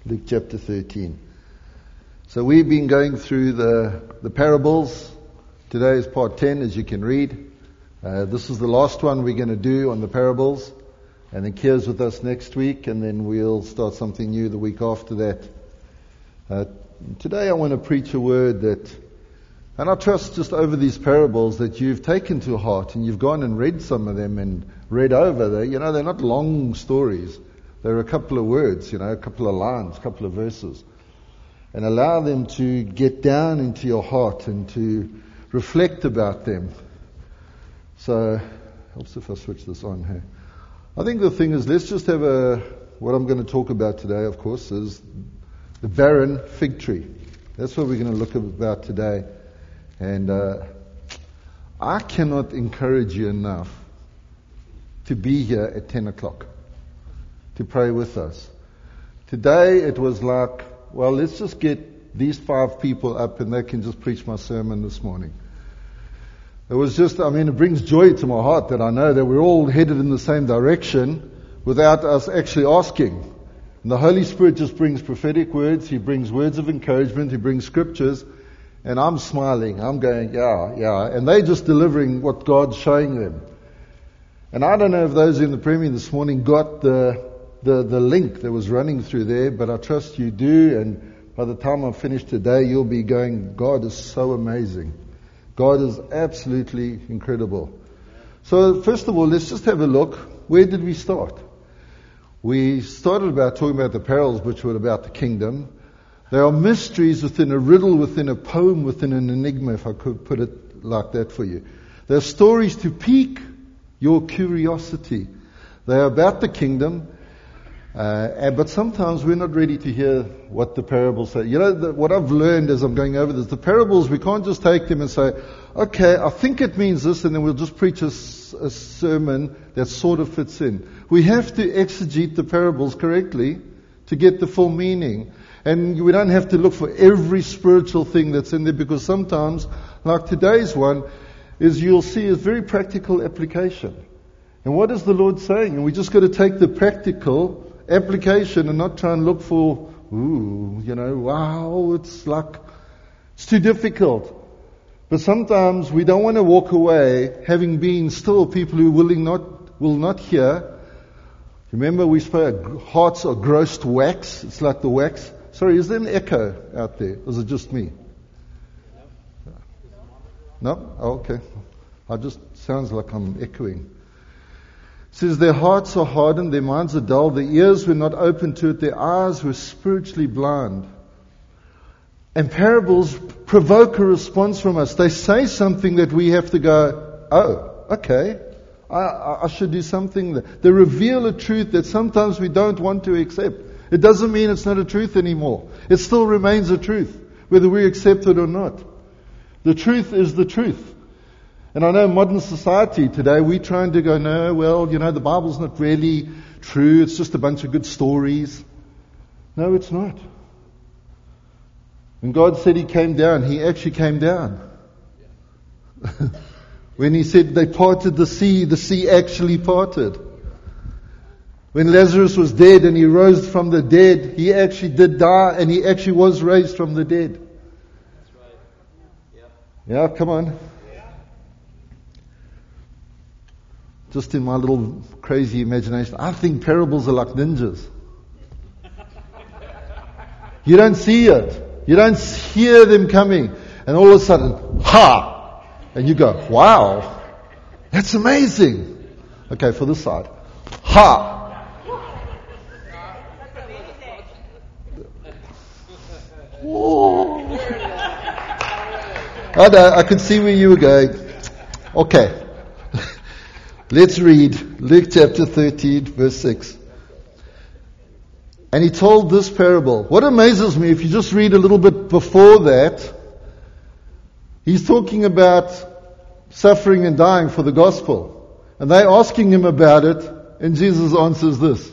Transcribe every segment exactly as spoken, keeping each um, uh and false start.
Luke chapter thirteen. So we've been going through the, the parables. Today is part ten, as you can read. Uh, this is the last one we're going to do on the parables. And then Kier's with us next week, and then we'll start something new the week after that. Uh, today I want to preach a word that, and I trust just over these parables that you've taken to heart and you've gone and read some of them and read over. They, you know, they're not long stories. They're a couple of words, you know, a couple of lines, a couple of verses. And allow them to get down into your heart and to reflect about them. So, helps if I switch this on here. I think the thing is, let's just have a, what I'm going to talk about today, of course, is the barren fig tree. That's what we're going to look about today. And uh, I cannot encourage you enough to be here at ten o'clock. To pray with us. Today it was like, well, let's just get these five people up and they can just preach my sermon this morning. It was just, I mean, it brings joy to my heart that I know that we're all headed in the same direction without us actually asking. And the Holy Spirit just brings prophetic words, He brings words of encouragement, He brings scriptures, and I'm smiling, I'm going, yeah, yeah, and they're just delivering what God's showing them. And I don't know if those in the premier this morning got the The, the link that was running through there, but I trust you do, and by the time I finish today, you'll be going, God is so amazing. God is absolutely incredible. So first of all, let's just have a look. Where did we start? We started about talking about the parables, which were about the kingdom. There are mysteries within a riddle, within a poem, within an enigma, if I could put it like that for you. There are stories to pique your curiosity. They are about the kingdom. Uh, but sometimes we're not ready to hear what the parables say. You know, the, what I've learned as I'm going over this, the parables, we can't just take them and say, okay, I think it means this, and then we'll just preach a, a sermon that sort of fits in. We have to exegete the parables correctly to get the full meaning. And we don't have to look for every spiritual thing that's in there, because sometimes, like today's one, is you'll see a very practical application. And what is the Lord saying? And we just got to take the practical application and not try and look for, ooh, you know, wow, it's like, it's too difficult. But sometimes we don't want to walk away having been still people who willing not, will not hear. Remember we spoke, hearts are grossed wax. It's like the wax. Sorry, is there an echo out there? Or is it just me? No? Oh, okay. I just, sounds like I'm echoing. It says, their hearts are hardened, their minds are dull, their ears were not open to it, their eyes were spiritually blind. And parables provoke a response from us. They say something that we have to go, oh, okay, I, I should do something. They reveal a truth that sometimes we don't want to accept. It doesn't mean it's not a truth anymore. It still remains a truth, whether we accept it or not. The truth is the truth. And I know in modern society today, we're trying to go, no, well, you know, the Bible's not really true. It's just a bunch of good stories. No, it's not. When God said He came down, He actually came down. When He said they parted the sea, the sea actually parted. When Lazarus was dead and he rose from the dead, he actually did die and he actually was raised from the dead. That's right. Yeah, come on. Just in my little crazy imagination, I think parables are like ninjas. You don't see it. You don't hear them coming. And all of a sudden, ha! And you go, wow, that's amazing. Okay, for this side. Ha! Whoa. I know, I could see where you were going. Okay. Let's read Luke chapter thirteen, verse six. And He told this parable. What amazes me, if you just read a little bit before that, He's talking about suffering and dying for the gospel. And they're asking Him about it, and Jesus answers this.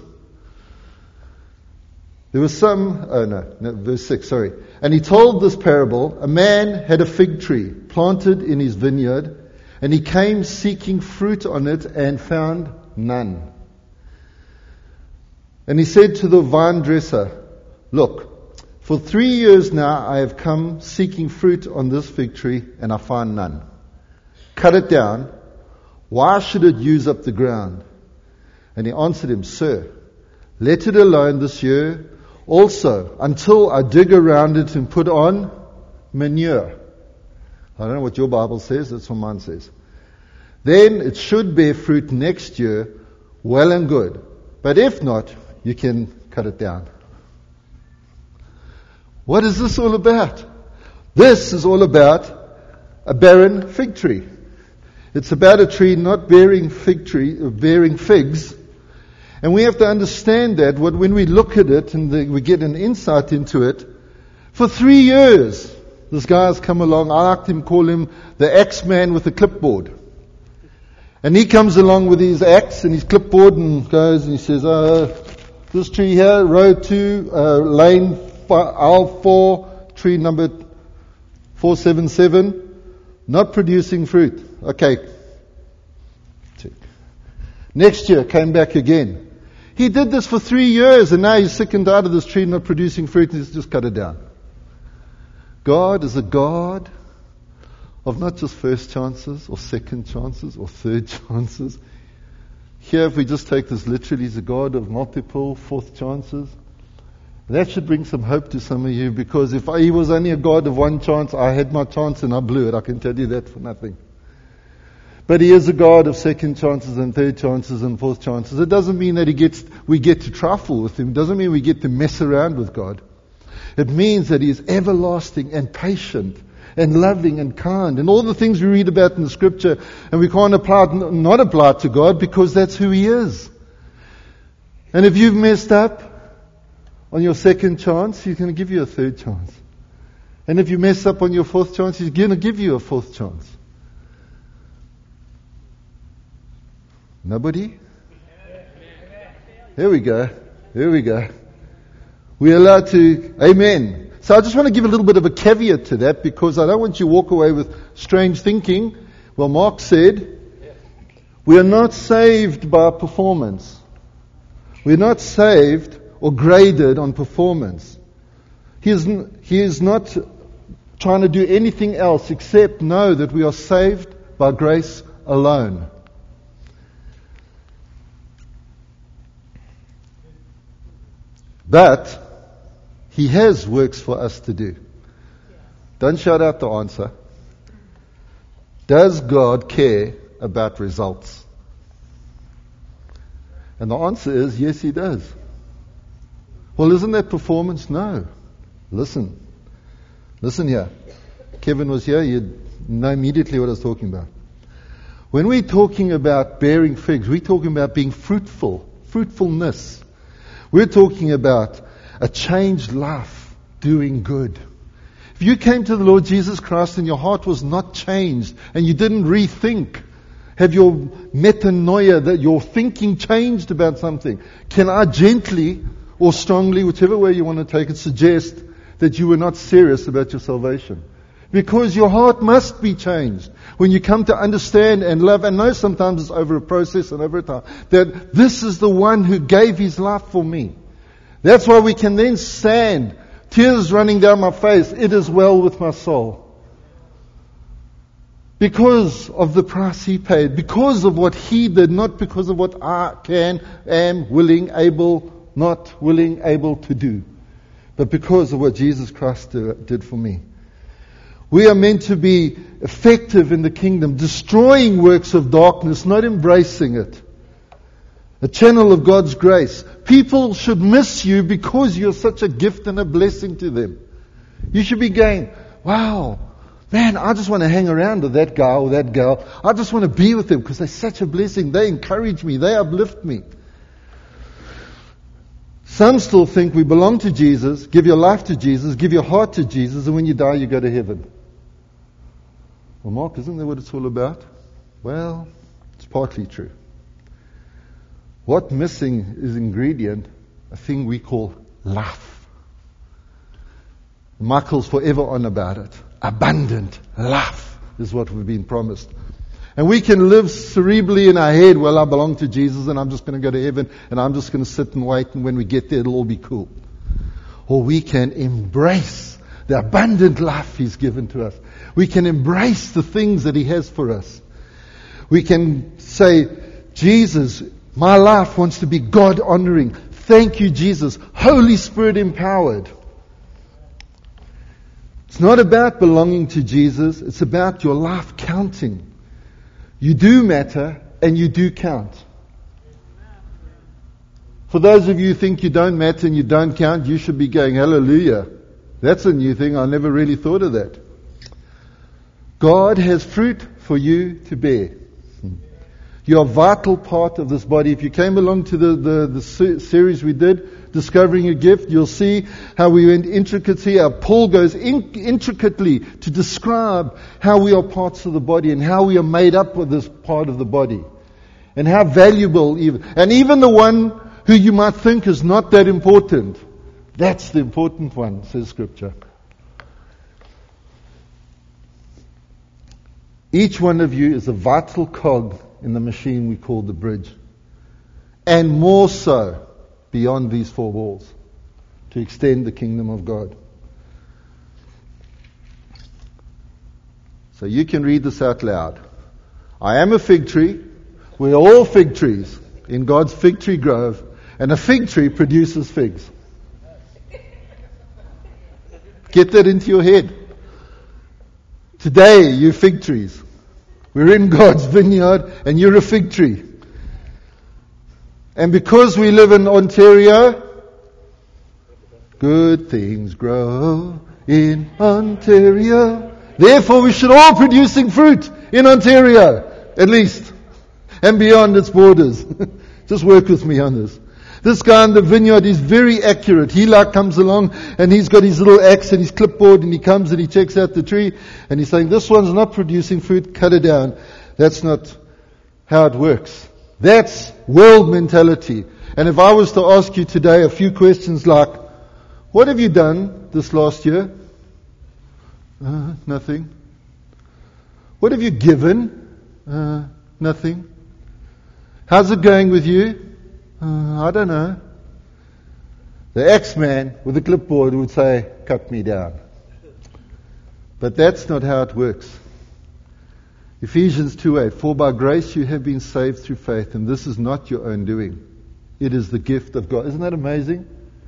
There was some, oh no, no, verse six, sorry. And He told this parable, a man had a fig tree planted in his vineyard, and he came seeking fruit on it and found none. And he said to the vine dresser, Look, for three years now I have come seeking fruit on this fig tree, and I find none. Cut it down. Why should it use up the ground? And he answered him, Sir, let it alone this year also, until I dig around it and put on manure. I don't know what your Bible says, that's what mine says. Then it should bear fruit next year, well and good. But if not, you can cut it down. What is this all about? This is all about a barren fig tree. It's about a tree not bearing fig tree, bearing figs. And we have to understand that when we look at it and we get an insight into it, for three years, this guy has come along. I like to call him the axe man with a clipboard. And he comes along with his axe and his clipboard and goes and he says, uh, this tree here, row two, uh, lane aisle four, tree number four seven seven, not producing fruit. Okay. Check. Next year, came back again. He did this for three years and now he's sick and tired of this tree not producing fruit and he's just cut it down. God is a God of not just first chances or second chances or third chances. Here, if we just take this literally, He's a God of multiple fourth chances. That should bring some hope to some of you, because if He was only a God of one chance, I had my chance and I blew it. I can tell you that for nothing. But He is a God of second chances and third chances and fourth chances. It doesn't mean that He gets, we get to trifle with Him. It doesn't mean we get to mess around with God. It means that He is everlasting and patient and loving and kind, and all the things we read about in the Scripture, and we can't apply it, not apply it to God, because that's who He is. And if you've messed up on your second chance, He's going to give you a third chance. And if you mess up on your fourth chance, He's going to give you a fourth chance. Nobody? Here we go. Here we go. We're allowed to, amen. So I just want to give a little bit of a caveat to that, because I don't want you to walk away with strange thinking. Well, Mark said, we are not saved by performance. We're not saved or graded on performance. He is, he is not trying to do anything else except know that we are saved by grace alone. But He has works for us to do. Don't shout out the answer. Does God care about results? And the answer is yes, He does. Well, isn't that performance? No. Listen. Listen here. Kevin was here. You'd know immediately what I was talking about. When we're talking about bearing figs, we're talking about being fruitful. Fruitfulness. We're talking about a changed life, doing good. If you came to the Lord Jesus Christ and your heart was not changed and you didn't rethink, have your metanoia, that your thinking changed about something, can I gently or strongly, whichever way you want to take it, suggest that you were not serious about your salvation? Because your heart must be changed when you come to understand and love, and know sometimes it's over a process and over a time, that this is the one who gave His life for me. That's why we can then stand, tears running down my face, it is well with my soul. Because of the price He paid, because of what He did, not because of what I can, am, willing, able, not willing, able to do, but because of what Jesus Christ did for me. We are meant to be effective in the kingdom, destroying works of darkness, not embracing it. A channel of God's grace. People should miss you because you're such a gift and a blessing to them. You should be going, wow, man, I just want to hang around with that guy or that girl. I just want to be with them because they're such a blessing. They encourage me. They uplift me. Some still think we belong to Jesus, give your life to Jesus, give your heart to Jesus, and when you die, you go to heaven. Well, Mark, isn't that what it's all about? Well, it's partly true. What's missing is ingredient, a thing we call life. Michael's forever on about it. Abundant life is what we've been promised. And we can live cerebrally in our head, well, I belong to Jesus and I'm just going to go to heaven and I'm just going to sit and wait, and when we get there it'll all be cool. or we can embrace the abundant life He's given to us. We can embrace the things that He has for us. We can say, Jesus, my life wants to be God-honoring. Thank you, Jesus. Holy Spirit empowered. It's not about belonging to Jesus. It's about your life counting. You do matter and you do count. For those of you who think you don't matter and you don't count, you should be going, hallelujah. That's a new thing. I never really thought of that. God has fruit for you to bear. You're a vital part of this body. If you came along to the, the, the series we did, Discovering a Gift, you'll see how we went intricately. How Paul goes in, intricately to describe how we are parts of the body and how we are made up of this part of the body. And how valuable even. And even the one who you might think is not that important. That's the important one, says Scripture. Each one of you is a vital cog in the machine we call the bridge. And more so beyond these four walls to extend the kingdom of God. So you can read this out loud. I am a fig tree. We're all fig trees in God's fig tree grove. And a fig tree produces figs. Get that into your head. Today, you fig trees. We're in God's vineyard and you're a fig tree. And because we live in Ontario, good things grow in Ontario. Therefore, we should all producing fruit in Ontario, at least, and beyond its borders. Just work with me on this. This guy in the vineyard is very accurate. He like comes along and he's got his little axe and his clipboard and he comes and he checks out the tree and he's saying, this one's not producing fruit, cut it down. That's not how it works. That's world mentality. And if I was to ask you today a few questions like, what have you done this last year? Uh, nothing. What have you given? Uh, nothing. How's it going with you? Uh, I don't know. The X-man with the clipboard would say, cut me down. But that's not how it works. Ephesians two eight, for by grace you have been saved through faith, and this is not your own doing. It is the gift of God. Isn't that amazing?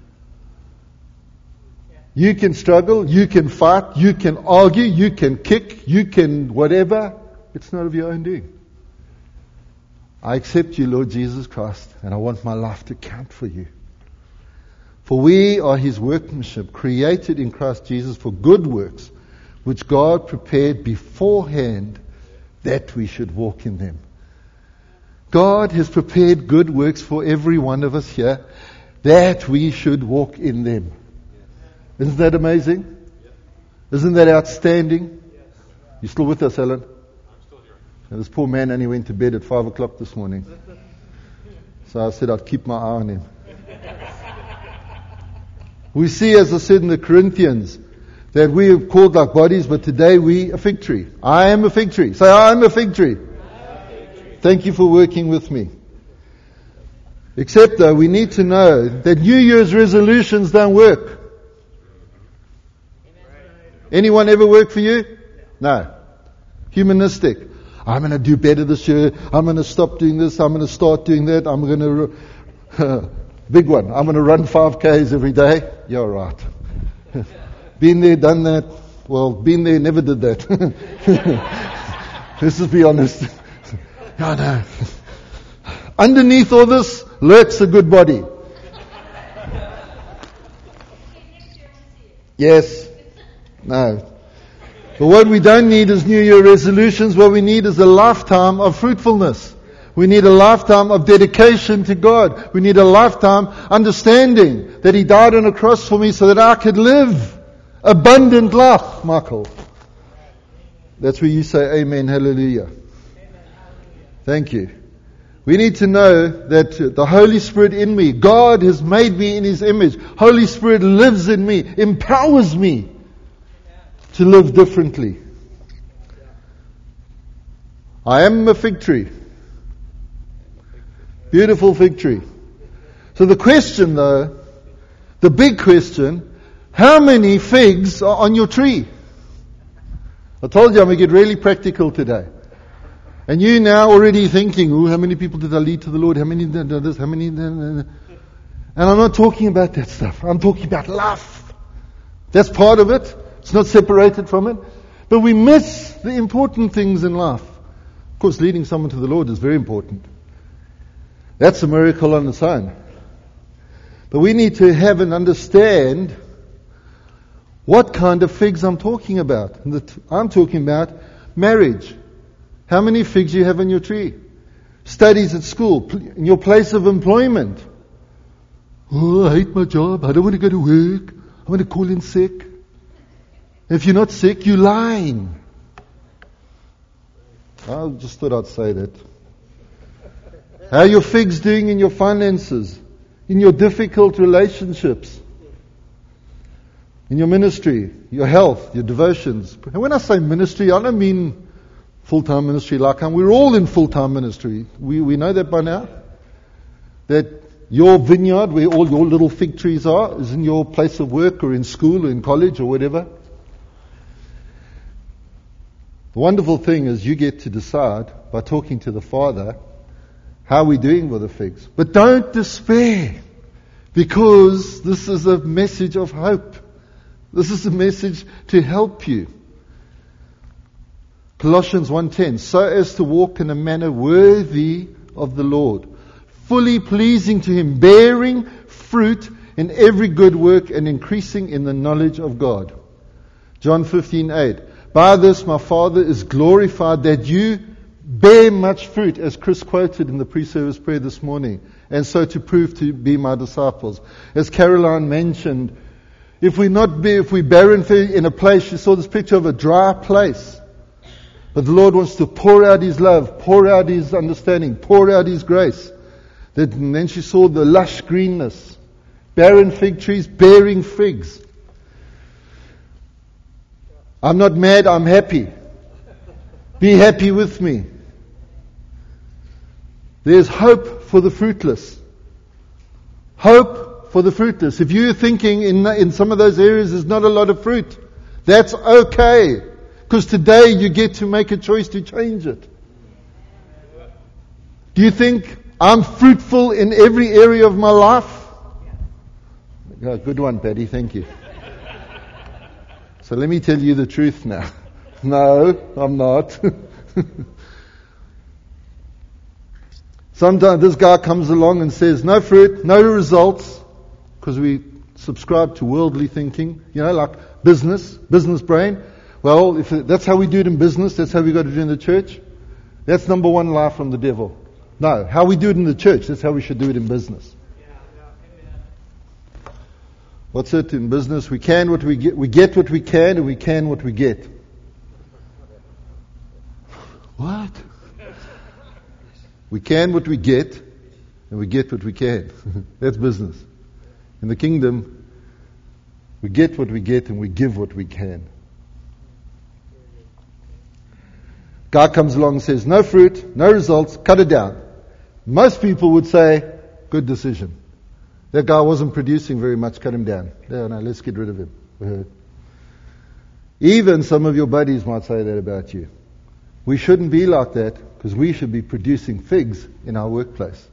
Yeah. You can struggle, you can fight, you can argue, you can kick, you can whatever. It's not of your own doing. I accept you, Lord Jesus Christ, and I want my life to count for you. For we are His workmanship, created in Christ Jesus for good works, which God prepared beforehand that we should walk in them. God has prepared good works for every one of us here, that we should walk in them. Isn't that amazing? Isn't that outstanding? You still with us, Alan? And this poor man only went to bed at five o'clock this morning. So I said I'd keep my eye on him. We see, as I said in the Corinthians, that we are called like bodies, but today we a fig tree. I am a fig tree. Say, I am a fig tree. Thank you for working with me. Except though, we need to know that New Year's resolutions don't work. Anyone ever work for you? No. Humanistic. I'm going to do better this year. I'm going to stop doing this. I'm going to start doing that. I'm going to, uh, big one. I'm going to run five Ks every day. You're right. Been there, done that. Well, been there, never did that. Let's just be honest. I know. Underneath all this lurks a good body. Yes. No. But what we don't need is New Year resolutions. What we need is a lifetime of fruitfulness. We need a lifetime of dedication to God. We need a lifetime understanding that He died on a cross for me so that I could live abundant life, Michael. That's where you say amen, hallelujah. Thank you. We need to know that the Holy Spirit in me, God has made me in His image. Holy Spirit lives in me, empowers me to live differently. I am a fig tree. Beautiful fig tree. So the question though, the big question, How many figs are on your tree? I told you I'm going to get really practical today. And you now already thinking, oh, how many people did I lead to the Lord? How many did this? How many? And I'm not talking about that stuff. I'm talking about life. That's part of it. It's not separated from it. But we miss the important things in life. Of course, leading someone to the Lord is very important. That's a miracle on its own. But we need to have and understand what kind of figs I'm talking about. I'm talking about marriage. How many figs you have on your tree? Studies at school, in your place of employment. Oh, I hate my job. I don't want to go to work. I want to call in sick. If you're not sick, you're lying. I just thought I'd say that. How are your figs doing in your finances? In your difficult relationships? In your ministry? Your health? Your devotions? And when I say ministry, I don't mean full-time ministry like I'm. We're all in full-time ministry. We we know that by now. That your vineyard, where all your little fig trees are, is in your place of work or in school or in college or whatever. The wonderful thing is you get to decide by talking to the Father how we're doing with the figs. But don't despair, because this is a message of hope. This is a message to help you. Colossians one ten, so as to walk in a manner worthy of the Lord, fully pleasing to Him, bearing fruit in every good work and increasing in the knowledge of God. John fifteen eight, by this my Father is glorified, that you bear much fruit, as Chris quoted in the pre-service prayer this morning, and so to prove to be my disciples. As Caroline mentioned, if we not be, if we barren in a place, she saw this picture of a dry place. But the Lord wants to pour out His love, pour out His understanding, pour out His grace. That, and then she saw the lush greenness. Barren fig trees bearing figs. I'm not mad, I'm happy. Be happy with me. There's hope for the fruitless. Hope for the fruitless. If you're thinking in, in some of those areas there's not a lot of fruit, that's okay. Because today you get to make a choice to change it. Do you think I'm fruitful in every area of my life? Oh, good one, Patty. Thank you. So let me tell you the truth now. No, I'm not. Sometimes this guy comes along and says, no fruit, no results, because we subscribe to worldly thinking, you know, like business, business brain. Well, if that's how we do it in business, that's how we got to do it in the church. That's number one lie from the devil. No, how we do it in the church, that's how we should do it in business. What's it in business? We can what we get, we get what we can, and we can what we get. What? We can what we get, and we get what we can. That's business. In the kingdom, we get what we get, and we give what we can. Guy comes along and says, no fruit, no results, cut it down. Most people would say, good decision. That guy wasn't producing very much, cut him down. No, no, let's get rid of him. Even some of your buddies might say that about you. We shouldn't be like that, because we should be producing figs in our workplace.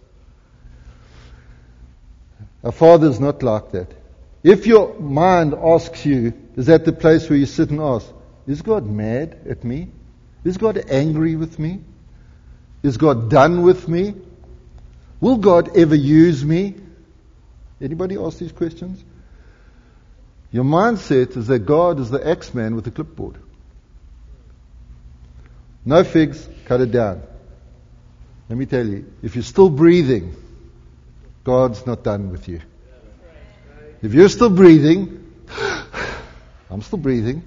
Our Father's not like that. If your mind asks you, is that the place where you sit and ask, is God mad at me? Is God angry with me? Is God done with me? Will God ever use me? Anybody ask these questions? Your mindset is that God is the X-Man with a clipboard. No figs, cut it down. Let me tell you, if you're still breathing, God's not done with you. If you're still breathing, I'm still breathing,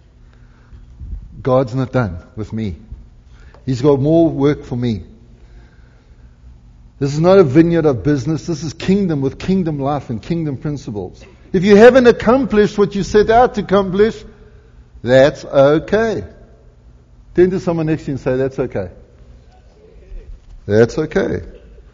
God's not done with me. He's got more work for me. This is not a vineyard of business. This is kingdom with kingdom life and kingdom principles. If you haven't accomplished what you set out to accomplish, that's okay. Turn to someone next to you and say, that's okay. That's okay.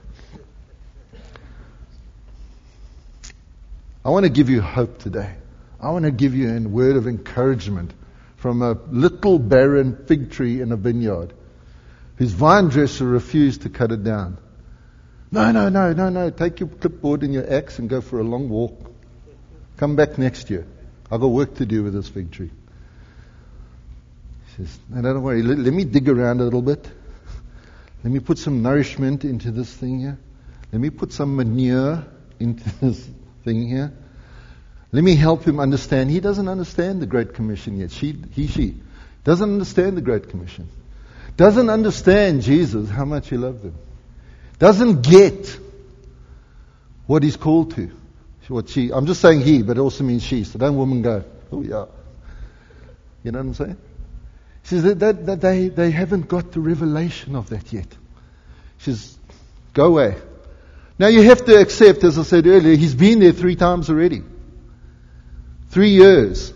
I want to give you hope today. I want to give you a word of encouragement from a little barren fig tree in a vineyard whose vine dresser refused to cut it down. No, no, no, no, no. Take your clipboard and your axe and go for a long walk. Come back next year. I've got work to do with this fig tree. He says, no, don't worry. Let, let me dig around a little bit. Let me put some nourishment into this thing here. Let me put some manure into this thing here. Let me help him understand. He doesn't understand the Great Commission yet. She, he, she doesn't understand the Great Commission. Doesn't understand Jesus, how much he loved him. Doesn't get what he's called to. What she, I'm just saying he, but it also means she. So don't women go, oh yeah. You know what I'm saying? She says that, that, that they, they haven't got the revelation of that yet. She says, go away. Now you have to accept, as I said earlier, he's been there three times already. Three years.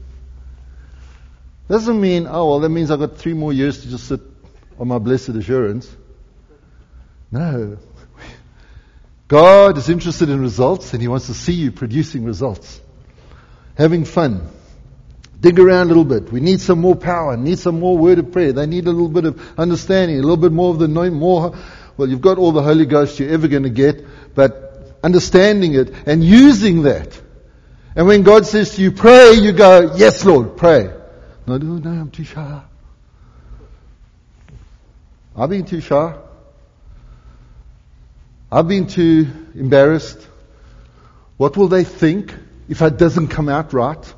Doesn't mean, oh well, that means I've got three more years to just sit on my blessed assurance. No. God is interested in results and he wants to see you producing results. Having fun. Dig around a little bit. We need some more power. Need some more word of prayer. They need a little bit of understanding. A little bit more of the knowing more. Well, you've got all the Holy Ghost you're ever going to get. But understanding it and using that. And when God says to you, pray, you go, yes Lord, pray. No, no, no, I'm too shy. I've been too shy. I've been too embarrassed. What will they think if it doesn't come out right?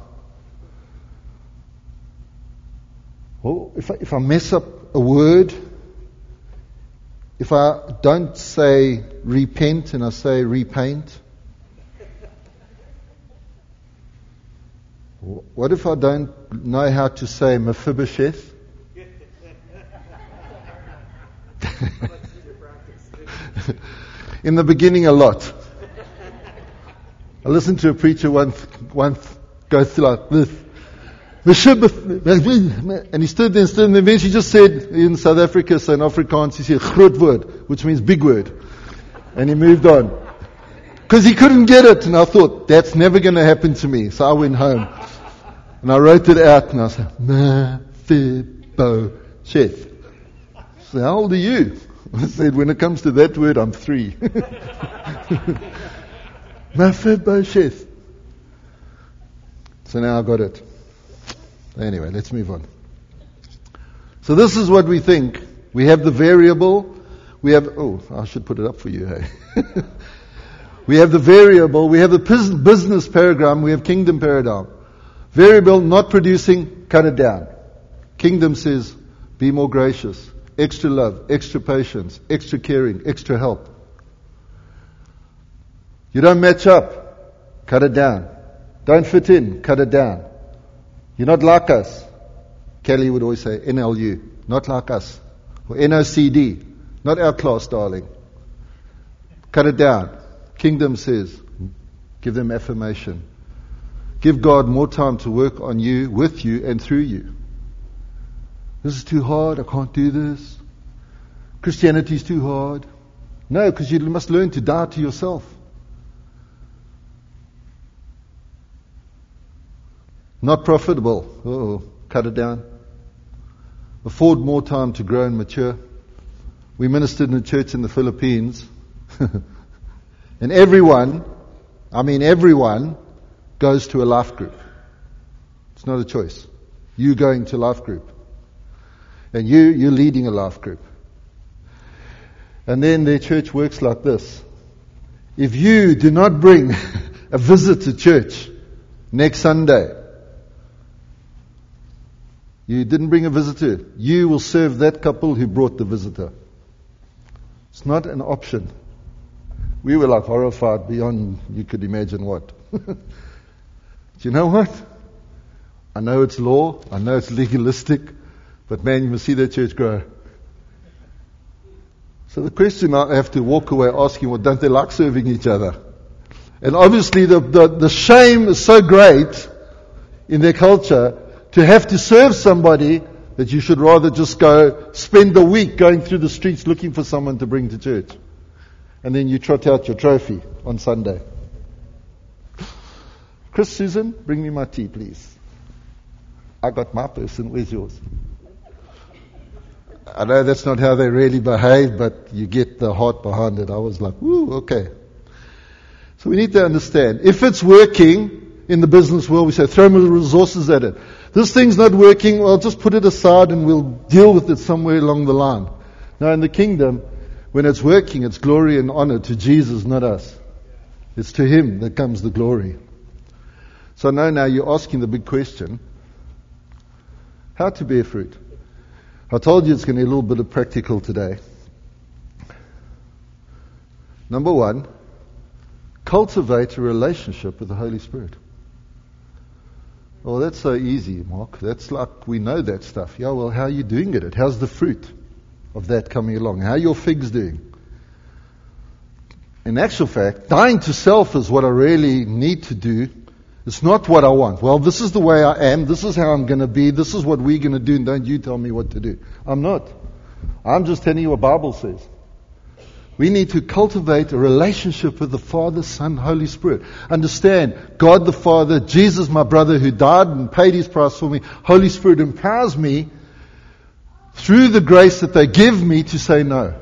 Well, if I, if I mess up a word, if I don't say repent and I say repaint, what if I don't know how to say Mephibosheth? In the beginning, a lot. I listened to a preacher once, once go through like this. And he stood there and stood, and then eventually just said, in South Africa, so in Afrikaans, he said, groot word, which means big word. And he moved on. Because he couldn't get it. And I thought, that's never going to happen to me. So I went home. And I wrote it out, and I said, Mephibosheth. So how old are you? I said, when it comes to that word, I'm three. Mephibosheth. So now I got it. Anyway, let's move on. So this is what we think. We have the variable. We have, oh, I should put it up for you, hey. We have the variable. We have the business paradigm. We have kingdom paradigm. Variable, not producing, cut it down. Kingdom says, be more gracious. Extra love, extra patience, extra caring, extra help. You don't match up, cut it down. Don't fit in, cut it down. You're not like us. Kelly would always say N L U, not like us. Or N O C D, not our class, darling. Cut it down. Kingdom says, give them affirmation. Give God more time to work on you, with you, and through you. This is too hard, I can't do this. Christianity is too hard. No, because you must learn to die to yourself. Not profitable. Oh, cut it down. Afford more time to grow and mature. We ministered in a church in the Philippines. And everyone, I mean everyone, goes to a life group. It's not a choice. You going to life group. And you, you're leading a life group. And then their church works like this. If you do not bring a visit to church next Sunday, you didn't bring a visitor, you will serve that couple who brought the visitor. It's not an option. We were like horrified beyond you could imagine what. Do you know what? I know it's law, I know it's legalistic, but man, you must see that church grow. So the question I have to walk away asking, well, don't they like serving each other? And obviously the, the, the shame is so great in their culture to have to serve somebody that you should rather just go spend the week going through the streets looking for someone to bring to church. And then you trot out your trophy on Sunday. Chris, Susan, bring me my tea, please. I got my person. Where's yours? I know that's not how they really behave, but you get the heart behind it. I was like, woo, okay. So we need to understand. If it's working in the business world, we say, throw more resources at it. This thing's not working, well, just put it aside and we'll deal with it somewhere along the line. Now in the kingdom, when it's working, it's glory and honor to Jesus, not us. It's to Him that comes the glory. So now, now you're asking the big question, how to bear fruit? I told you it's going to be a little bit of practical today. Number one, cultivate a relationship with the Holy Spirit. Well, that's so easy, Mark. That's like, we know that stuff. Yeah, well, how are you doing at it? How's the fruit of that coming along? How are your figs doing? In actual fact, dying to self is what I really need to do. It's not what I want. Well, this is the way I am. This is how I'm going to be. This is what we're going to do. And don't you tell me what to do. I'm not. I'm just telling you what the Bible says. We need to cultivate a relationship with the Father, Son, Holy Spirit. Understand, God the Father, Jesus my brother who died and paid His price for me. Holy Spirit empowers me through the grace that they give me to say no.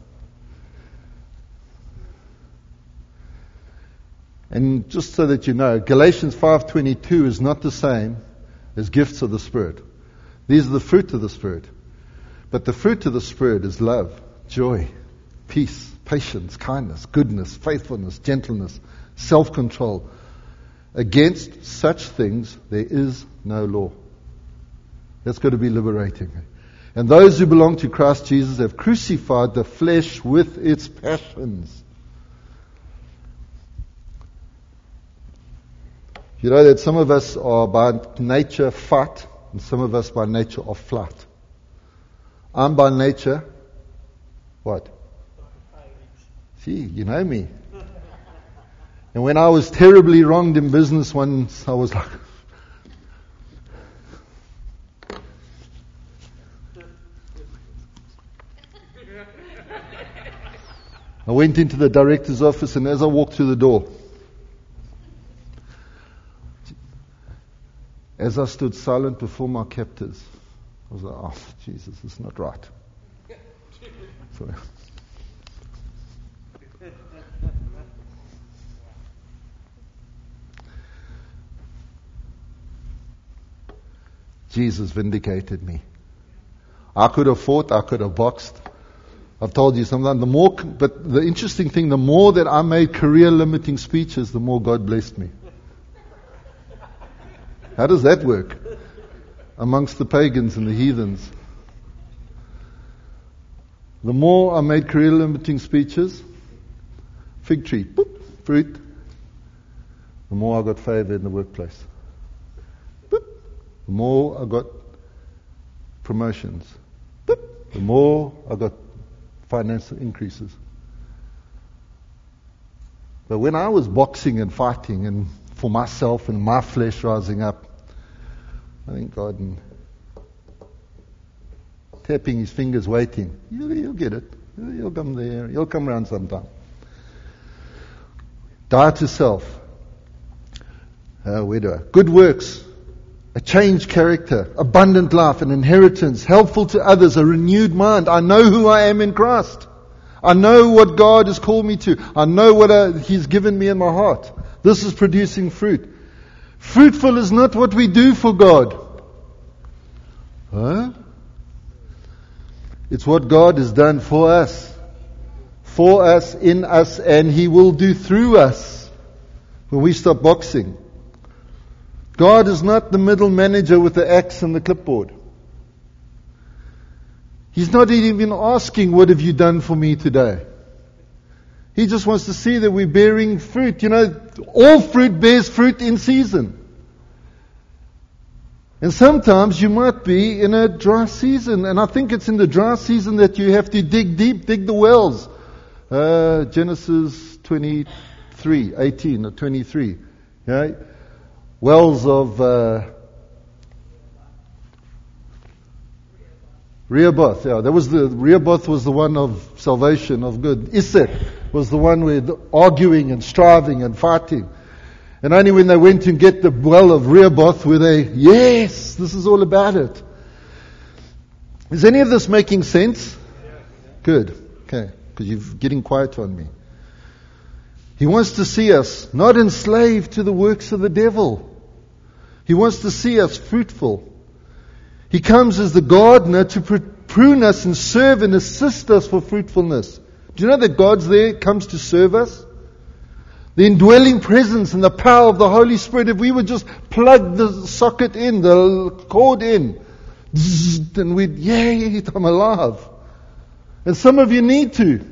And just so that you know, Galatians five twenty-two is not the same as gifts of the Spirit. These are the fruit of the Spirit. But the fruit of the Spirit is love, joy, peace, patience, kindness, goodness, faithfulness, gentleness, self-control. Against such things there is no law. That's got to be liberating. And those who belong to Christ Jesus have crucified the flesh with its passions. You know that some of us are by nature fight, and some of us by nature are flight. I'm by nature, what? See, you know me. And when I was terribly wronged in business once, I was like, I went into the director's office, and as I walked through the door, as I stood silent before my captors, I was like, oh, Jesus, it's not right. Sorry. Jesus vindicated me. I could have fought, I could have boxed. I've told you sometimes, the more, but the interesting thing, the more that I made career limiting speeches, the more God blessed me. How does that work? Amongst the pagans and the heathens. The more I made career limiting speeches, fig tree, boop, fruit, the more I got favor in the workplace. Boop, the more I got promotions. Boop, the more I got financial increases. But when I was boxing and fighting and for myself and my flesh rising up, I think God and tapping His fingers, waiting. You'll, you'll get it. You'll come there. You'll come around sometime. Die to self. Uh, where do I? Good works, a changed character, abundant life, an inheritance, helpful to others, a renewed mind. I know who I am in Christ. I know what God has called me to. I know what uh, He's given me in my heart. This is producing fruit. Fruitful is not what we do for God. Huh? It's what God has done for us. For us, in us, and He will do through us when we stop boxing. God is not the middle manager with the axe and the clipboard. He's not even asking, what have you done for me today? He just wants to see that we're bearing fruit. You know, all fruit bears fruit in season. And sometimes you might be in a dry season. And I think it's in the dry season that you have to dig deep, dig the wells. Uh, Genesis twenty-three, eighteen or twenty-three. Okay? Wells of uh, Rehoboth. Yeah, that was the Rehoboth was the one of salvation, of good. Isaac was the one with arguing and striving and fighting. And only when they went to get the well of Rehoboth were they, yes, this is all about it. Is any of this making sense? Good. Okay. Because you're getting quiet on me. He wants to see us not enslaved to the works of the devil. He wants to see us fruitful. He comes as the gardener to prune us and serve and assist us for fruitfulness. Do you know that God's there, comes to serve us? The indwelling presence and the power of the Holy Spirit, if we would just plug the socket in, the cord in, and we'd, yay, I'm alive. And some of you need to.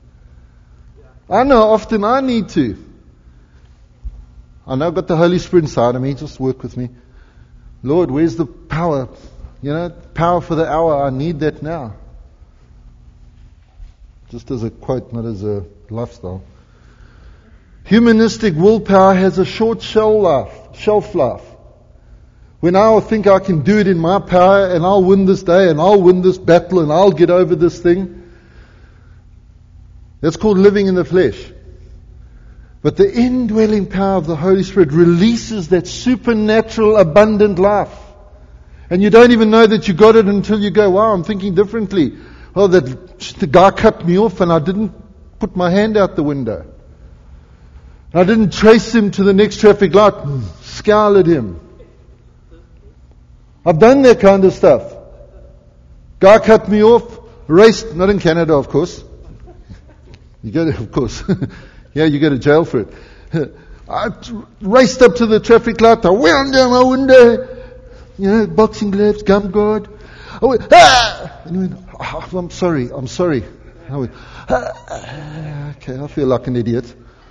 I know often I need to. I know I've got the Holy Spirit inside of me, just work with me. Lord, where's the power? You know, power for the hour, I need that now. Just as a quote, not as a lifestyle. Humanistic willpower has a short shelf life, shelf life. When I think I can do it in my power and I'll win this day and I'll win this battle and I'll get over this thing. That's called living in the flesh. But the indwelling power of the Holy Spirit releases that supernatural abundant life. And you don't even know that you got it until you go, wow, I'm thinking differently. Oh, that the guy cut me off and I didn't put my hand out the window. I didn't trace him to the next traffic light and scowl at him. I've done that kind of stuff. Guy cut me off, raced, not in Canada, of course. You go to, of course. Yeah, you go to jail for it. I raced up to the traffic light, I wound down my window, you know, boxing gloves, gum guard. I went, ah! And he went, oh, I'm sorry, I'm sorry. I went, ah, okay, I feel like an idiot.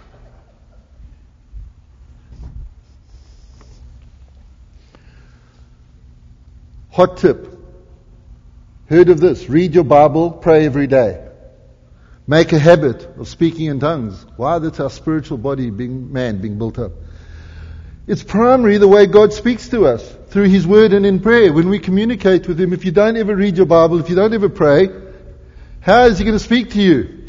Hot tip. Heard of this? Read your Bible, pray every day. Make a habit of speaking in tongues. Why? That's our spiritual body, being man, being built up. It's primary the way God speaks to us, through His Word and in prayer. When we communicate with Him, if you don't ever read your Bible, if you don't ever pray, how is He going to speak to you?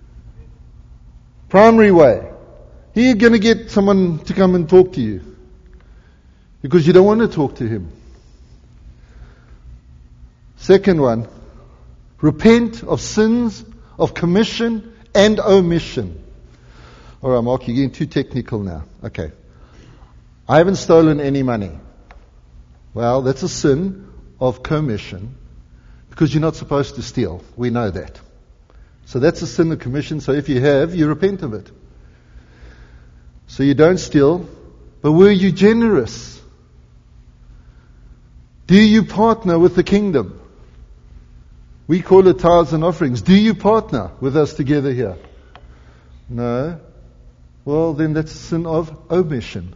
Primary way. He's going to get someone to come and talk to you. Because you don't want to talk to Him. Second one, repent of sins of commission and omission. All right, Mark, you're getting too technical now. Okay. I haven't stolen any money. Well, that's a sin of commission because you're not supposed to steal. We know that. So that's a sin of commission. So if you have, you repent of it. So you don't steal, but were you generous? Do you partner with the kingdom? We call it tithes and offerings. Do you partner with us together here? No. Well, then that's a sin of omission.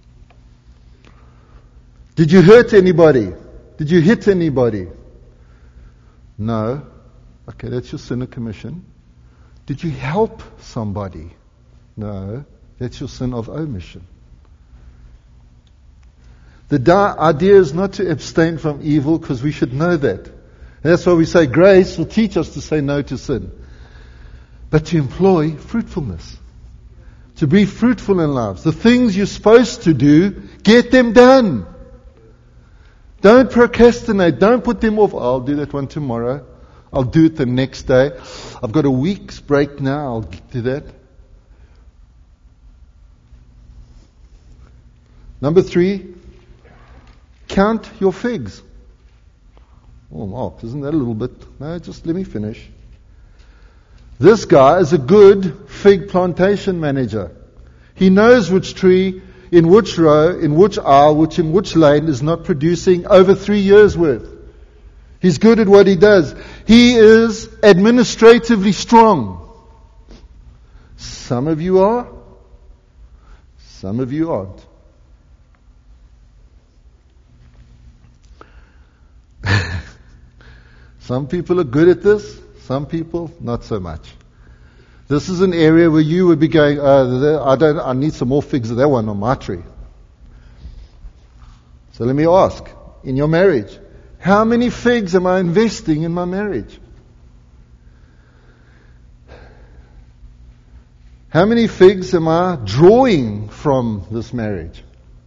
Did you hurt anybody? Did you hit anybody? No. Okay, that's your sin of commission. Did you help somebody? No. That's your sin of omission. The di- idea is not to abstain from evil because we should know that. And that's why we say grace will teach us to say no to sin. But to employ fruitfulness. To be fruitful in lives. The things you're supposed to do, get them done. Don't procrastinate. Don't put them off. I'll do that one tomorrow. I'll do it the next day. I've got a week's break now. I'll get to that. Number three, count your figs. Oh, Mark, isn't that a little bit? No, just let me finish. This guy is a good fig plantation manager. He knows which tree, in which row, in which aisle, which in which lane is not producing over three years' worth. He's good at what he does. He is administratively strong. Some of you are. Some of you aren't. Some people are good at this, some people not so much. This is an area where you would be going, uh, I don't, I need some more figs of that one on my tree. So let me ask, in your marriage, how many figs am I investing in my marriage? How many figs am I drawing from this marriage?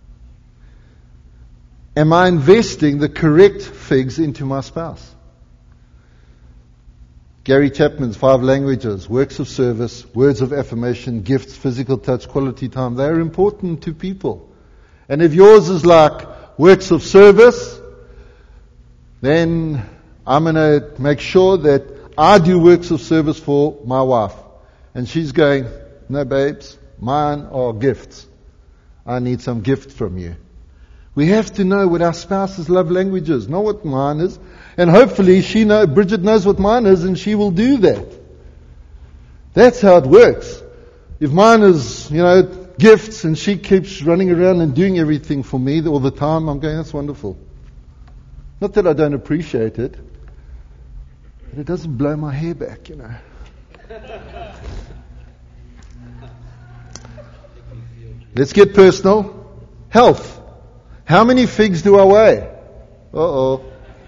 Am I investing the correct figs into my spouse? Gary Chapman's five languages, works of service, words of affirmation, gifts, physical touch, quality time, they are important to people. And if yours is like works of service, then I'm going to make sure that I do works of service for my wife. And she's going, no babes, mine are gifts. I need some gift from you. We have to know what our spouse's love language is, not what mine is. And hopefully she know, Bridget knows what mine is, and she will do that. That's how it works. If mine is, you know, gifts, and she keeps running around and doing everything for me all the time, I'm going, that's wonderful. Not that I don't appreciate it, but it doesn't blow my hair back, you know. Let's get personal. Health. How many figs do I weigh? Uh-oh.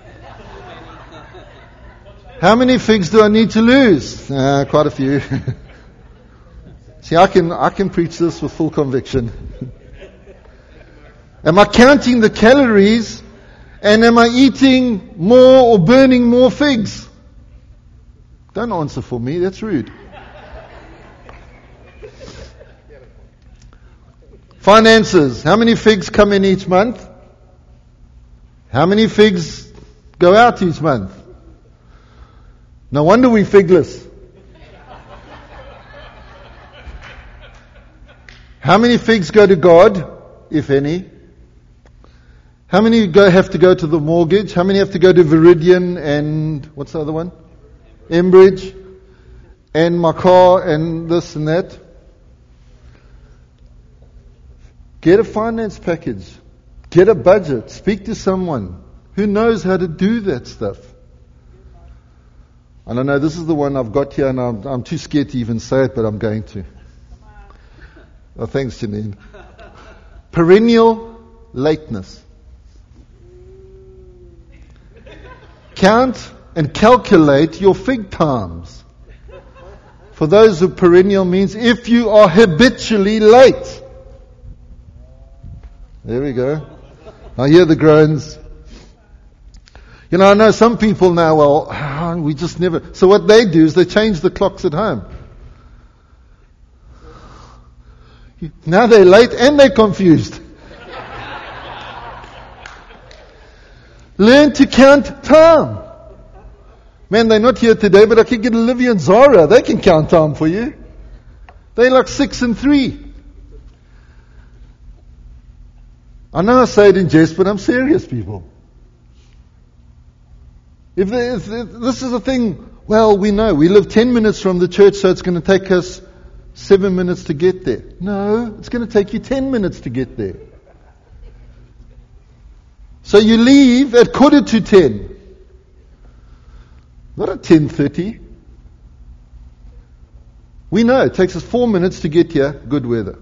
How many figs do I need to lose? Uh, quite a few. See, I can I can preach this with full conviction. Am I counting the calories? And am I eating more or burning more figs? Don't answer for me, that's rude. Finances. How many figs come in each month? How many figs go out each month? No wonder we're figless. How many figs go to God, if any? How many go, have to go to the mortgage? How many have to go to Viridian and, what's the other one? Enbridge. And my car and this and that. Get a finance package. Get a budget. Speak to someone who knows how to do that stuff. I don't know, this is the one I've got here, and I'm, I'm too scared to even say it, but I'm going to. Oh, thanks, Janine. Perennial lateness. Count and calculate your fig times. For those who perennial means if you are habitually late. There we go. I hear the groans. You know, I know some people now, well, we just never... So what they do is they change the clocks at home. Now they're late and they're confused. Learn to count time. Man, they're not here today, but I can get Olivia and Zara. They can count time for you. They're like six and three. I know I say it in jest, but I'm serious, people. If, they, if they, this is a thing, well, we know. We live ten minutes from the church, so it's going to take us seven minutes to get there. No, it's going to take you ten minutes to get there. So you leave at quarter to ten. Not at ten thirty. We know it takes us four minutes to get here, good weather.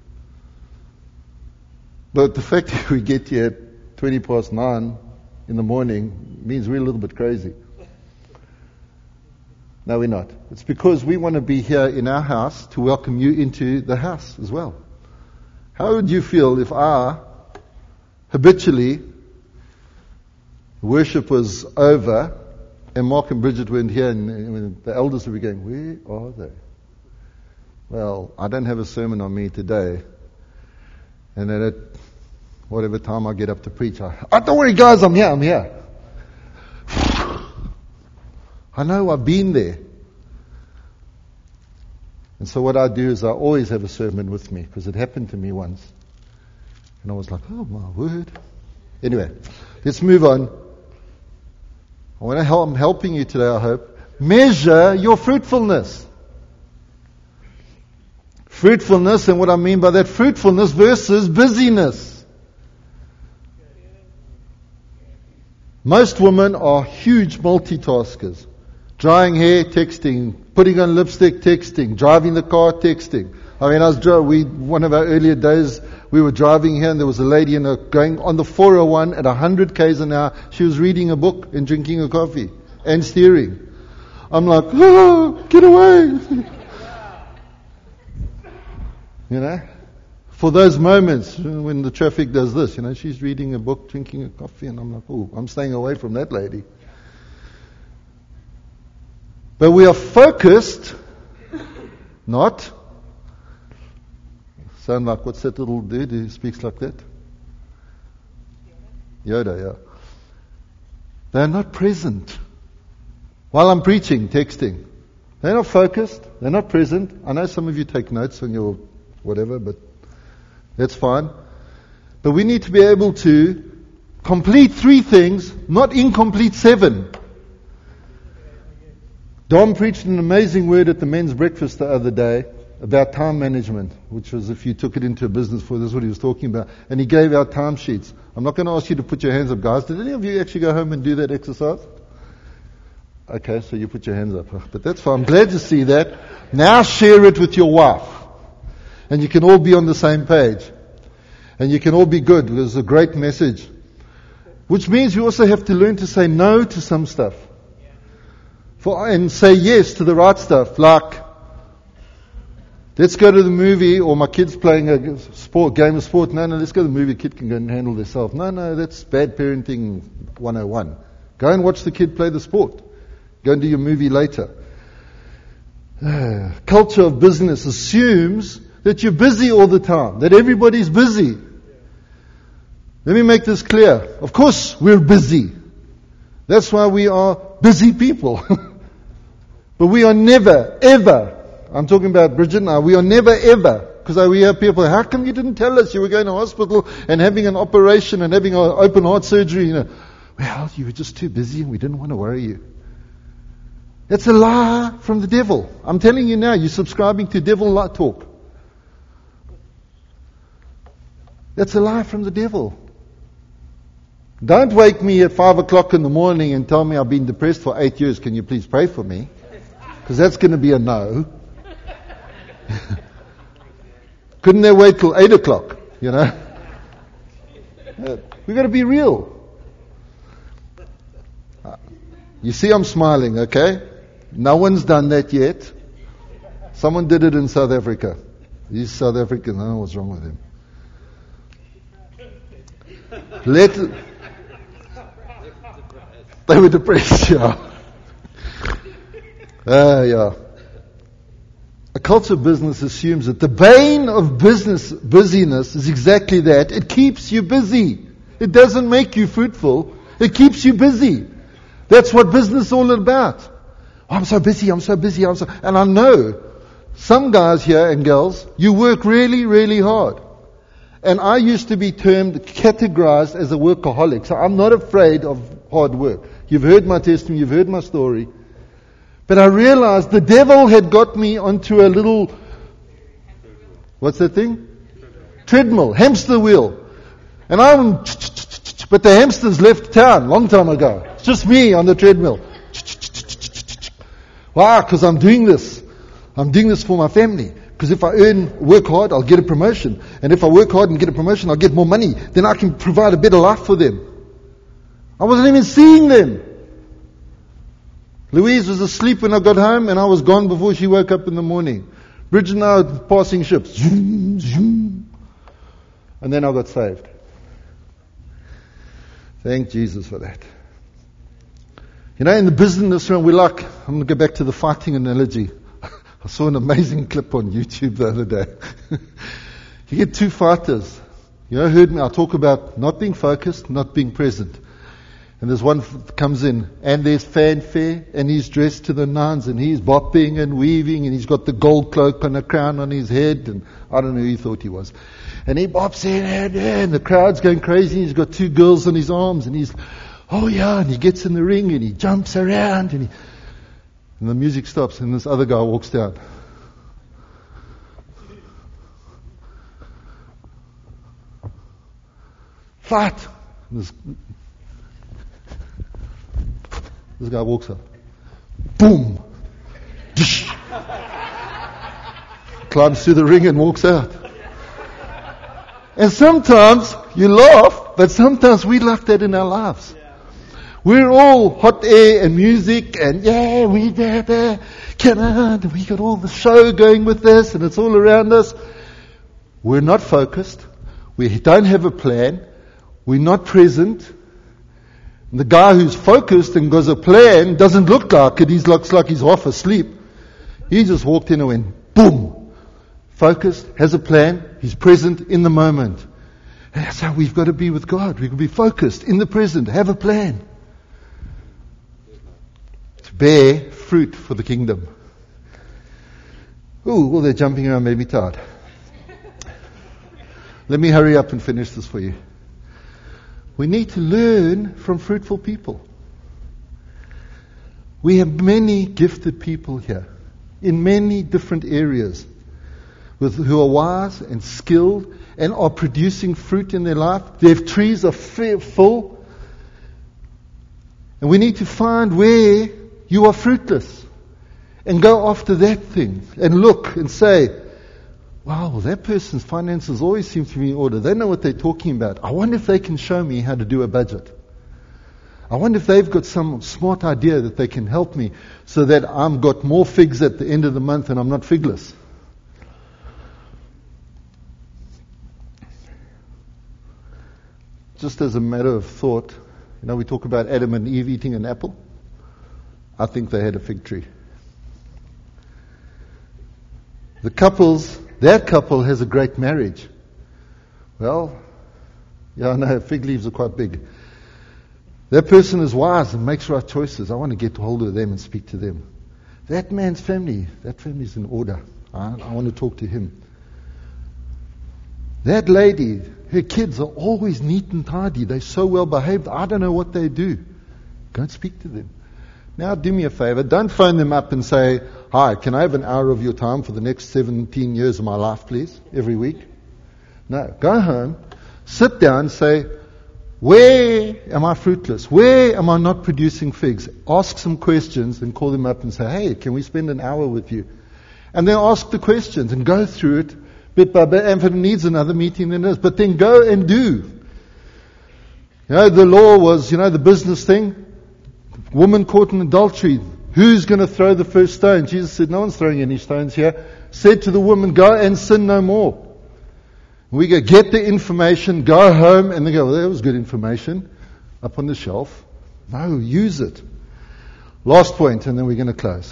But the fact that we get here at twenty past nine in the morning means we're a little bit crazy. No, we're not. It's because we want to be here in our house to welcome you into the house as well. How would you feel if I habitually worship was over and Mark and Bridget weren't here and the elders would be going, where are they? Well, I don't have a sermon on me today. And then at whatever time I get up to preach, I, oh, don't worry guys, I'm here, I'm here. I know, I've been there. And so what I do is I always have a sermon with me, because it happened to me once. And I was like, oh my word. Anyway, let's move on. I want to help, I'm helping you today, I hope. Measure your fruitfulness. Fruitfulness, and what I mean by that, fruitfulness versus busyness. Most women are huge multitaskers. Drying hair, texting. Putting on lipstick, texting. Driving the car, texting. I mean, I was dri- we one of our earlier days, we were driving here and there was a lady in a, going on the four oh one at one hundred kays an hour. She was reading a book and drinking a coffee and steering. I'm like, oh, get away. You know? For those moments when the traffic does this, you know, she's reading a book, drinking a coffee, and I'm like, oh, I'm staying away from that lady. But we are focused, not. Sound like, what's that little dude who speaks like that? Yoda, yeah. They're not present. While I'm preaching, texting. They're not focused. They're not present. I know some of you take notes on your whatever, but that's fine. But we need to be able to complete three things, not incomplete seven. Dom preached an amazing word at the men's breakfast the other day about time management, which was, if you took it into a business for, this is what he was talking about. And he gave out time sheets. I'm not going to ask you to put your hands up, guys. Did any of you actually go home and do that exercise? Okay, so you put your hands up. But that's fine. I'm glad to see that. Now share it with your wife. And you can all be on the same page. And you can all be good. There's a great message. Which means you also have to learn to say no to some stuff. For, and say yes to the right stuff. Like, let's go to the movie, or my kid's playing a sport game of sport. No, no, let's go to the movie. The kid can go and handle themselves. No, no, that's bad parenting one oh one. Go and watch the kid play the sport. Go and do your movie later. Uh, culture of business assumes that you're busy all the time, that everybody's busy. Let me make this clear. Of course, we're busy. That's why we are busy people. But we are never, ever, I'm talking about Bridget and I, we are never, ever, because we have people, how come you didn't tell us you were going to hospital and having an operation and having an open heart surgery? You know, well, you were just too busy and we didn't want to worry you. That's a lie from the devil. I'm telling you now, you're subscribing to devil lie talk. That's a lie from the devil. Don't wake me at five o'clock in the morning and tell me I've been depressed for eight years. Can you please pray for me? Because that's going to be a no. Couldn't they wait till eight o'clock? You know? We've got to be real. You see I'm smiling, okay? No one's done that yet. Someone did it in South Africa. He's South African. I don't know what's wrong with him. Let... They were depressed, yeah. Uh, yeah. A culture of business assumes that the bane of business busyness is exactly that. It keeps you busy. It doesn't make you fruitful. It keeps you busy. That's what business is all about. Oh, I'm so busy, I'm so busy, I'm so... And I know some guys here and girls, you work really, really hard. And I used to be termed, categorized as a workaholic. So I'm not afraid of hard work. You've heard my testimony, you've heard my story. But I realized the devil had got me onto a little, what's that thing? Treadmill, hamster wheel. And I'm, but the hamsters left town long time ago. It's just me on the treadmill. Why? Because I'm doing this. I'm doing this for my family. Because if I earn, work hard, I'll get a promotion. And if I work hard and get a promotion, I'll get more money. Then I can provide a better life for them. I wasn't even seeing them. Louise was asleep when I got home, and I was gone before she woke up in the morning. Bridget and I were passing ships. Zoom, zoom. And then I got saved. Thank Jesus for that. You know, in the business realm, we like, I'm going to go back to the fighting analogy. I saw an amazing clip on YouTube the other day. You get two fighters. You know, heard me, I talk about not being focused, not being present. And there's one f- comes in, and there's fanfare, and he's dressed to the nines, and he's bopping and weaving, and he's got the gold cloak and a crown on his head, and I don't know who he thought he was. And he bops in, and, and the crowd's going crazy, and he's got two girls on his arms, and he's, oh yeah, and he gets in the ring, and he jumps around, and he, and the music stops, and this other guy walks down. Fight! And this, This guy walks up. Boom! Climbs through the ring and walks out. And sometimes you laugh, but sometimes we laugh that in our lives. We're all hot air and music and yeah, we there, there, come on, we got all the show going with this and it's all around us. we're not focused, we don't have a plan, we're not present. And the guy who's focused and has a plan doesn't look like it, he looks like he's half asleep. He just walked in and went, boom! Focused, has a plan, he's present in the moment. And that's how we've got to be with God. We've got to be focused, in the present, have a plan. To bear fruit for the kingdom. Ooh, all that jumping around made me tired. Let me hurry up and finish this for you. We need to learn from fruitful people. We have many gifted people here in many different areas with, who are wise and skilled and are producing fruit in their life. Their trees are full. And we need to find where you are fruitless and go after that thing and look and say, wow, well, that person's finances always seem to be in order. They know what they're talking about. I wonder if they can show me how to do a budget. I wonder if they've got some smart idea that they can help me so that I've got more figs at the end of the month and I'm not figless. Just as a matter of thought, you know, we talk about Adam and Eve eating an apple. I think they had a fig tree. The couples, that couple has a great marriage. Well, yeah, I know, fig leaves are quite big. That person is wise and makes right choices. I want to get hold of them and speak to them. That man's family, that family's in order. I, I want to talk to him. That lady, her kids are always neat and tidy. They're so well behaved. I don't know what they do. Go and speak to them. Now do me a favor. Don't phone them up and say, hi, can I have an hour of your time for the next seventeen years of my life, please, every week? No. Go home, sit down and say, where am I fruitless? Where am I not producing figs? Ask some questions and call them up and say, hey, can we spend an hour with you? And then ask the questions and go through it bit by bit. And if it needs another meeting, then it is. But then go and do. You know, the law was, you know, the business thing. Woman caught in adultery. Who's going to throw the first stone? Jesus said, no one's throwing any stones here. Said to the woman, go and sin no more. We go get the information, go home, and they go, well, that was good information. Up on the shelf. No, use it. Last point, and then we're going to close.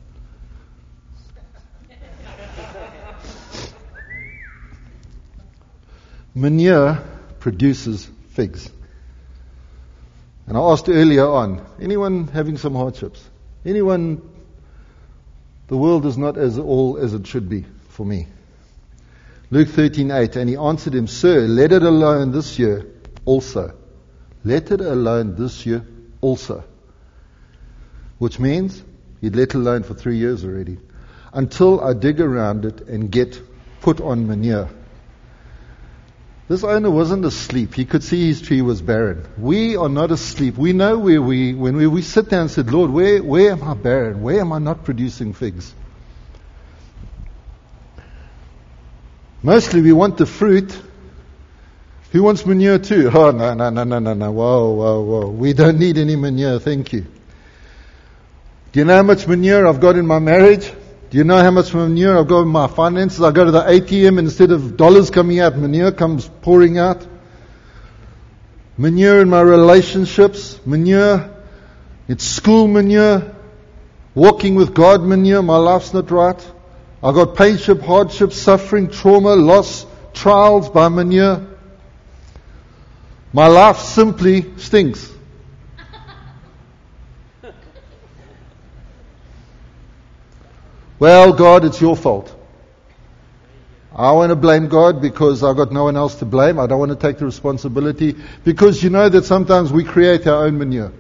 Manure produces figs. And I asked earlier on, anyone having some hardships? Anyone, the world is not as all as it should be for me. Luke thirteen eight, and he answered him, Sir, let it alone this year also. Let it alone this year also. Which means he'd let it alone for three years already. Until I dig around it and get put on manure. This owner wasn't asleep. He could see his tree was barren. We are not asleep. We know where we, when we, we sit down and said, Lord, where, where am I barren? Where am I not producing figs? Mostly we want the fruit. Who wants manure too? Oh, no, no, no, no, no, no. Whoa, whoa, whoa. We don't need any manure. Thank you. Do you know how much manure I've got in my marriage? Do you know how much manure I've got in my finances? I go to the A T M and instead of dollars coming out, manure comes pouring out. Manure in my relationships. Manure. It's school manure. Walking with God manure. My life's not right. I've got painship, hardship, suffering, trauma, loss, trials by manure. My life simply stinks. Well, God, it's your fault. I want to blame God because I've got no one else to blame. I don't want to take the responsibility because you know that sometimes we create our own manure.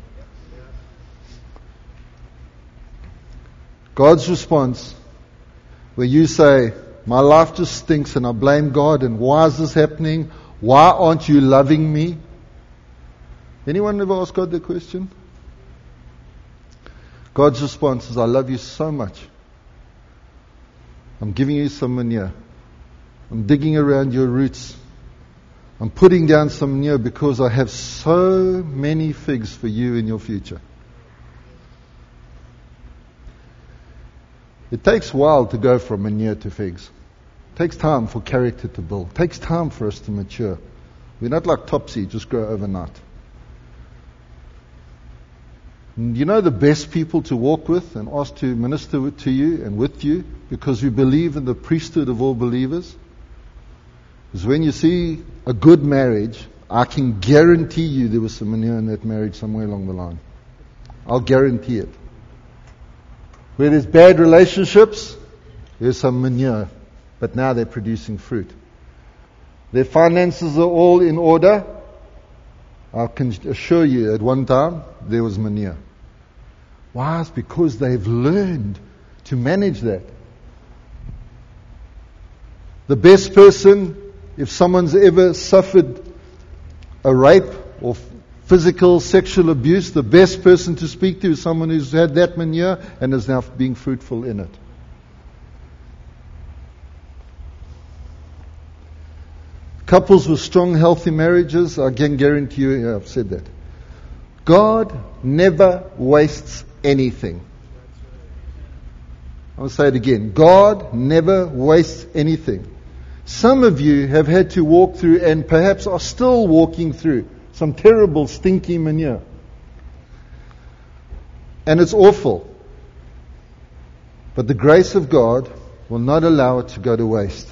God's response, where you say, my life just stinks and I blame God and why is this happening? Why aren't you loving me? Anyone ever ask God that question? God's response is, I love you so much. I'm giving you some manure. I'm digging around your roots. I'm putting down some manure because I have so many figs for you in your future. It takes a while to go from manure to figs. It takes time for character to build. It takes time for us to mature. We're not like Topsy, just grow overnight. And you know the best people to walk with and ask to minister to you and with you, because we believe in the priesthood of all believers, is when you see a good marriage, I can guarantee you there was some manure in that marriage somewhere along the line. I'll guarantee it. Where there's bad relationships, there's some manure, but now they're producing fruit. Their finances are all in order. I can assure you at one time there was manure. Why? It's because they've learned to manage that. The best person, if someone's ever suffered a rape or physical, sexual abuse, the best person to speak to is someone who's had that manure and is now being fruitful in it. Couples with strong, healthy marriages, I can guarantee you, yeah, I've said that. God never wastes anything. I'll say it again. God never wastes anything. Some of you have had to walk through and perhaps are still walking through some terrible, stinky manure. And it's awful. But the grace of God will not allow it to go to waste.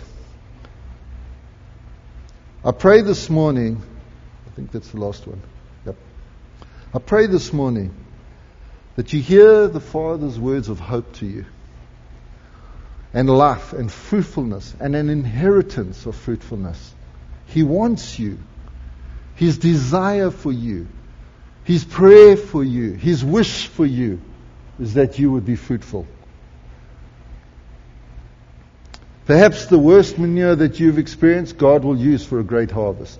I pray this morning, I think that's the last one. Yep. I pray this morning that you hear the Father's words of hope to you, and life and fruitfulness and an inheritance of fruitfulness. He wants you. His desire for you, His prayer for you, His wish for you is that you would be fruitful. Perhaps the worst manure that you've experienced, God will use for a great harvest.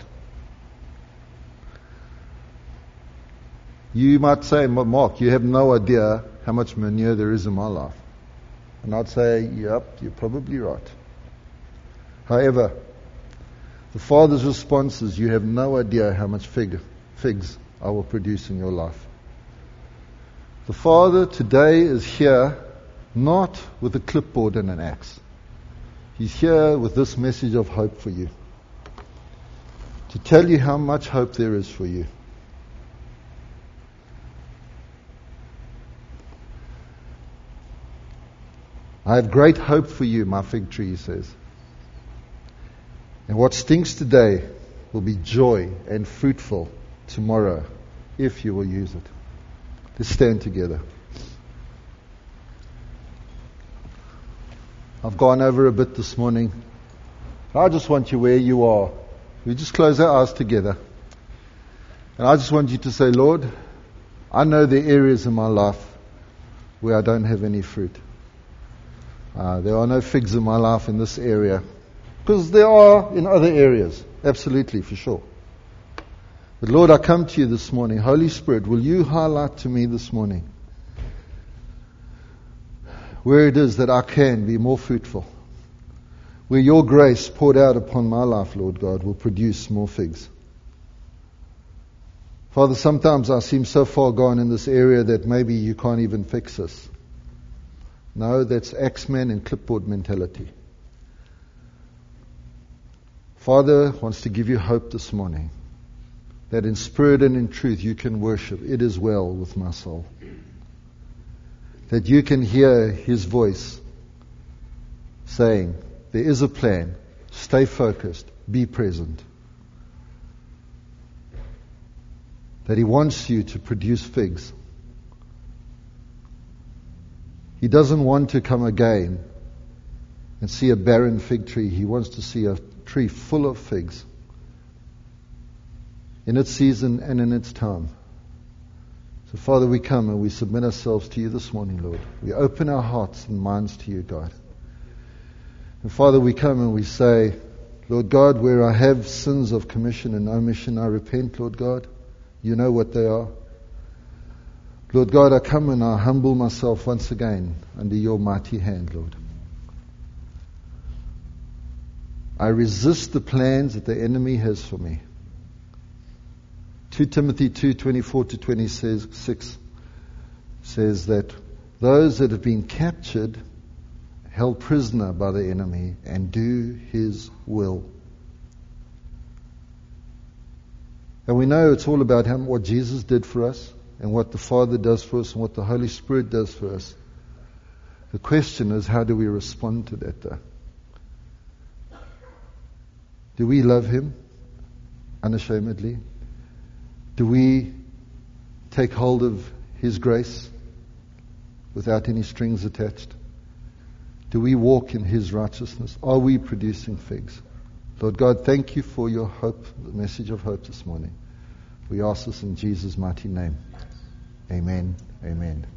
You might say, Mark, you have no idea how much manure there is in my life. And I'd say, yep, you're probably right. However, the Father's response is, you have no idea how much fig, figs I will produce in your life. The Father today is here not with a clipboard and an axe. He's here with this message of hope for you. To tell you how much hope there is for you. I have great hope for you, my fig tree, he says. And what stinks today will be joy and fruitful tomorrow, if you will use it. Let's stand together. I've gone over a bit this morning. I just want you where you are. We just close our eyes together. And I just want you to say, Lord, I know the areas in my life where I don't have any fruit. Uh, there are no figs in my life in this area. Because there are in other areas. Absolutely, for sure. But Lord, I come to you this morning. Holy Spirit, will you highlight to me this morning where it is that I can be more fruitful, where your grace poured out upon my life, Lord God, will produce more figs. Father, sometimes I seem so far gone in this area that maybe you can't even fix us. No, that's Axeman and clipboard mentality. Father wants to give you hope this morning, that in spirit and in truth you can worship. It is well with my soul. That you can hear His voice saying, there is a plan. Stay focused. Be present. That He wants you to produce figs. He doesn't want to come again and see a barren fig tree. He wants to see a tree full of figs in its season and in its time. So Father, we come and we submit ourselves to you this morning, Lord. We open our hearts and minds to you, God. And Father, we come and we say, Lord God, where I have sins of commission and omission, I repent, Lord God. You know what they are. Lord God, I come and I humble myself once again under your mighty hand, Lord. I resist the plans that the enemy has for me. Second Timothy two twenty-four to twenty-six says that those that have been captured held prisoner by the enemy, and do His will. And we know it's all about him, what Jesus did for us, and what the Father does for us, and what the Holy Spirit does for us. The question is, how do we respond to that though? Do we love Him unashamedly? Do we take hold of His grace without any strings attached? Do we walk in His righteousness? Are we producing figs? Lord God, thank You for Your hope, the message of hope this morning. We ask this in Jesus' mighty name. Amen. Amen.